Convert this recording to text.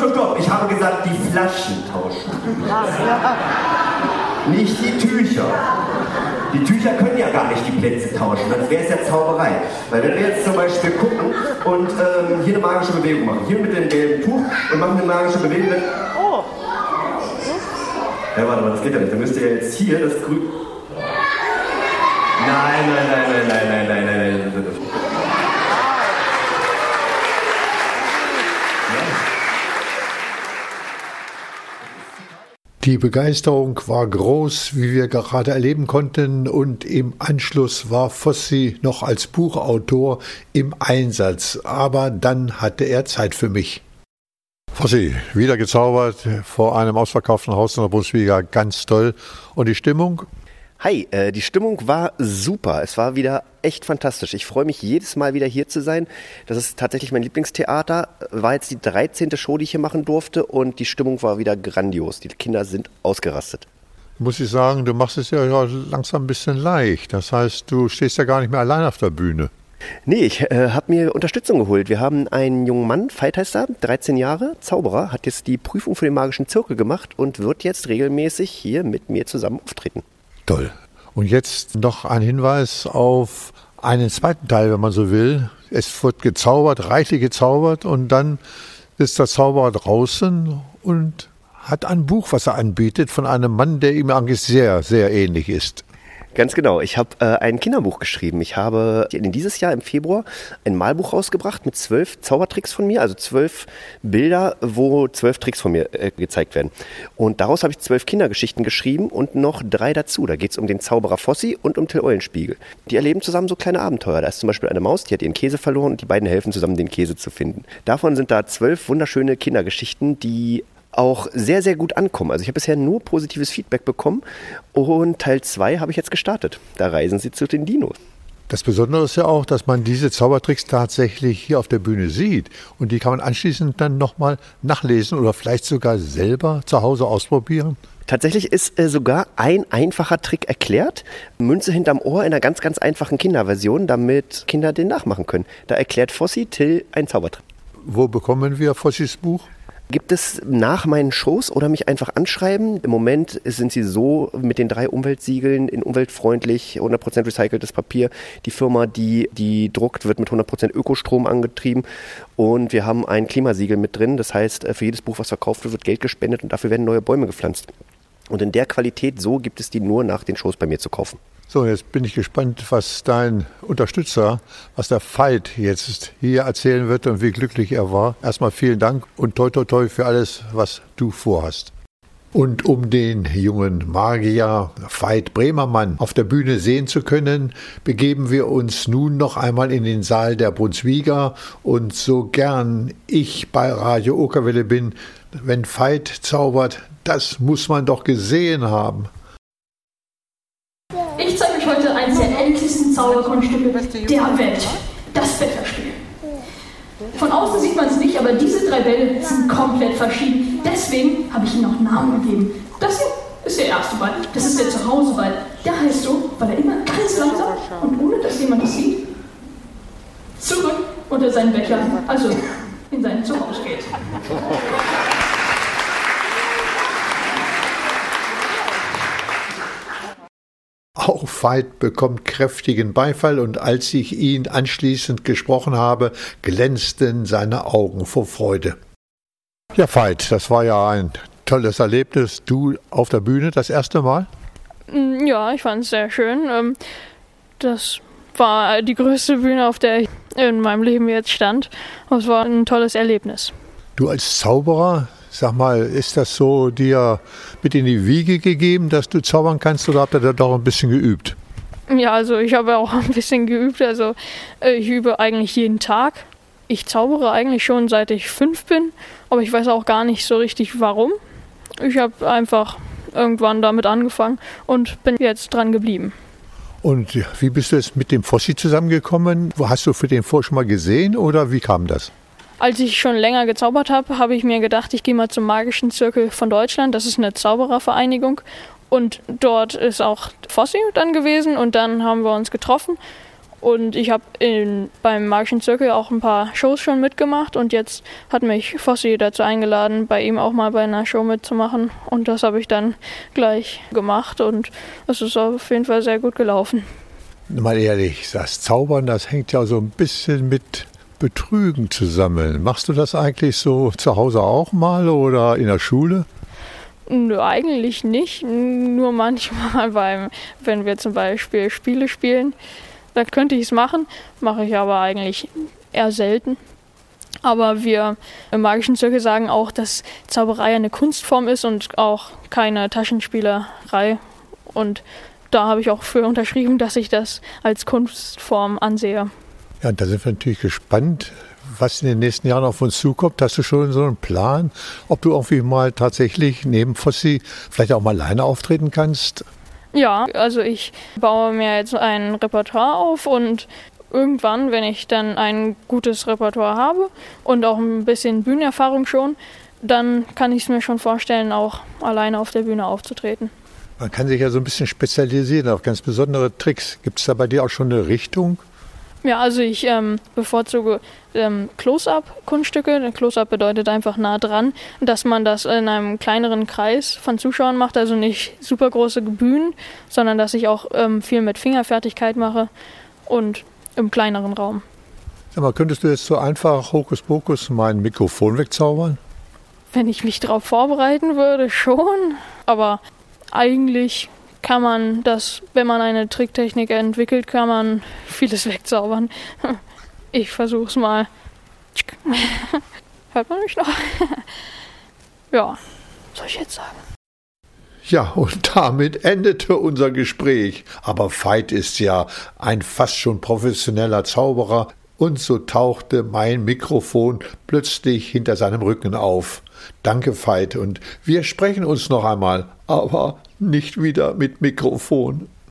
Stopp. Ich habe gesagt, die Flaschen tauschen. Nicht die Tücher. Die Tücher können ja gar nicht die Plätze tauschen, das wäre es ja Zauberei. Weil wenn wir jetzt zum Beispiel gucken und hier eine magische Bewegung machen, hier mit dem gelben Tuch und machen eine magische Bewegung, dann... Oh! Ja, warte mal, das geht ja nicht. Dann müsst ihr jetzt hier das Grün... Nein. Die Begeisterung war groß, wie wir gerade erleben konnten, und im Anschluss war Fossi noch als Buchautor im Einsatz, aber dann hatte er Zeit für mich. Fossi, wieder gezaubert vor einem ausverkauften Haus in der Brunswiga, ganz toll. Und die Stimmung? Hi, die Stimmung war super. Es war wieder echt fantastisch. Ich freue mich jedes Mal wieder hier zu sein. Das ist tatsächlich mein Lieblingstheater. War jetzt die 13. Show, die ich hier machen durfte, und die Stimmung war wieder grandios. Die Kinder sind ausgerastet. Muss ich sagen, du machst es ja langsam ein bisschen leicht. Das heißt, du stehst ja gar nicht mehr allein auf der Bühne. Nee, ich habe mir Unterstützung geholt. Wir haben einen jungen Mann, Veit heißt er, 13 Jahre, Zauberer, hat jetzt die Prüfung für den magischen Zirkel gemacht und wird jetzt regelmäßig hier mit mir zusammen auftreten. Toll. Und jetzt noch ein Hinweis auf einen zweiten Teil, wenn man so will. Es wird gezaubert, reichlich gezaubert, und dann ist der Zauberer draußen und hat ein Buch, was er anbietet, von einem Mann, der ihm eigentlich sehr, sehr ähnlich ist. Ganz genau. Ich habe ein Kinderbuch geschrieben. Ich habe dieses Jahr im Februar ein Malbuch rausgebracht mit 12 Zaubertricks von mir, also 12 Bilder, wo 12 Tricks von mir gezeigt werden. Und daraus habe ich 12 Kindergeschichten geschrieben und noch 3 dazu. Da geht es um den Zauberer Fossi und um Till Eulenspiegel. Die erleben zusammen so kleine Abenteuer. Da ist zum Beispiel eine Maus, die hat ihren Käse verloren, und die beiden helfen zusammen, den Käse zu finden. Davon sind da 12 wunderschöne Kindergeschichten, die auch sehr, sehr gut ankommen. Also ich habe bisher nur positives Feedback bekommen, und Teil 2 habe ich jetzt gestartet. Da reisen sie zu den Dinos. Das Besondere ist ja auch, dass man diese Zaubertricks tatsächlich hier auf der Bühne sieht, und die kann man anschließend dann nochmal nachlesen oder vielleicht sogar selber zu Hause ausprobieren. Tatsächlich ist sogar ein einfacher Trick erklärt. Münze hinterm Ohr in einer ganz, ganz einfachen Kinderversion, damit Kinder den nachmachen können. Da erklärt Fossi Till einen Zaubertrick. Wo bekommen wir Fossis Buch? Gibt es nach meinen Shows oder mich einfach anschreiben? Im Moment sind sie so mit den 3 Umweltsiegeln in umweltfreundlich, 100% recyceltes Papier. Die Firma, die druckt, wird mit 100% Ökostrom angetrieben, und wir haben ein Klimasiegel mit drin. Das heißt, für jedes Buch, was verkauft wird, Geld gespendet, und dafür werden neue Bäume gepflanzt. Und in der Qualität, so gibt es die nur nach den Shows bei mir zu kaufen. So, jetzt bin ich gespannt, was dein Unterstützer, was der Veit jetzt hier erzählen wird und wie glücklich er war. Erstmal vielen Dank und toi toi toi für alles, was du vorhast. Und um den jungen Magier Veit Bremermann auf der Bühne sehen zu können, begeben wir uns nun noch einmal in den Saal der Brunswiga. Und so gern ich bei Radio Okerwelle bin, wenn Veit zaubert, das muss man doch gesehen haben. Ich zeige euch heute eines der ältesten Zauberkunststücke der Welt, das Betterspiel. Von außen sieht man es nicht, aber diese 3 Bälle sind komplett verschieden. Deswegen habe ich ihnen auch Namen gegeben. Das hier ist der erste Ball, das ist der Zuhauseball. Der heißt so, weil er immer ganz langsam und ohne dass jemand das sieht, zurück unter seinen Becher, also in sein Zuhause geht. Auch Veit bekommt kräftigen Beifall, und als ich ihn anschließend gesprochen habe, glänzten seine Augen vor Freude. Ja, Veit, das war ja ein tolles Erlebnis. Du auf der Bühne das erste Mal? Ja, ich fand es sehr schön. Das war die größte Bühne, auf der ich in meinem Leben jetzt stand. Es war ein tolles Erlebnis. Du als Zauberer, sag mal, ist das so dir mit in die Wiege gegeben, dass du zaubern kannst, oder habt ihr da doch ein bisschen geübt? Ja, also ich habe auch ein bisschen geübt. Also ich übe eigentlich jeden Tag. Ich zaubere eigentlich schon seit ich 5 bin, aber ich weiß auch gar nicht so richtig warum. Ich habe einfach irgendwann damit angefangen und bin jetzt dran geblieben. Und wie bist du jetzt mit dem Fossi zusammengekommen? Hast du für den vorher schon mal gesehen, oder wie kam das? Als ich schon länger gezaubert habe, habe ich mir gedacht, ich gehe mal zum Magischen Zirkel von Deutschland. Das ist eine Zauberervereinigung. Und dort ist auch Fossi dann gewesen, und dann haben wir uns getroffen. Und ich habe beim Magischen Zirkel auch ein paar Shows schon mitgemacht und jetzt hat mich Fossi dazu eingeladen, bei ihm auch mal bei einer Show mitzumachen. Und das habe ich dann gleich gemacht und es ist auf jeden Fall sehr gut gelaufen. Mal ehrlich, das Zaubern, das hängt ja so ein bisschen mit Betrügen zusammen. Machst du das eigentlich so zu Hause auch mal oder in der Schule? Nö, eigentlich nicht. Nur manchmal, wenn wir zum Beispiel Spiele spielen, da könnte ich es machen, mache ich aber eigentlich eher selten. Aber wir im Magischen Zirkel sagen auch, dass Zauberei eine Kunstform ist und auch keine Taschenspielerei. Und da habe ich auch für unterschrieben, dass ich das als Kunstform ansehe. Ja, da sind wir natürlich gespannt, was in den nächsten Jahren auf uns zukommt. Hast du schon so einen Plan, ob du irgendwie mal tatsächlich neben Fossi vielleicht auch mal alleine auftreten kannst? Ja, also ich baue mir jetzt ein Repertoire auf und irgendwann, wenn ich dann ein gutes Repertoire habe und auch ein bisschen Bühnenerfahrung schon, dann kann ich es mir schon vorstellen, auch alleine auf der Bühne aufzutreten. Man kann sich ja so ein bisschen spezialisieren auf ganz besondere Tricks. Gibt es da bei dir auch schon eine Richtung? Ja, also ich bevorzuge Close-Up-Kunststücke. Close-Up bedeutet einfach nah dran, dass man das in einem kleineren Kreis von Zuschauern macht, also nicht super große Bühnen, sondern dass ich auch viel mit Fingerfertigkeit mache und im kleineren Raum. Sag mal, könntest du jetzt so einfach Hokuspokus mein Mikrofon wegzaubern? Wenn ich mich darauf vorbereiten würde, schon. Aber eigentlich kann man das, wenn man eine Tricktechnik entwickelt, kann man vieles wegzaubern. Ich versuch's mal. Hört man mich noch? Ja, soll ich jetzt sagen? Ja, und damit endete unser Gespräch. Aber Veit ist ja ein fast schon professioneller Zauberer und so tauchte mein Mikrofon plötzlich hinter seinem Rücken auf. Danke, Veit, und wir sprechen uns noch einmal, aber nicht wieder mit Mikrofon.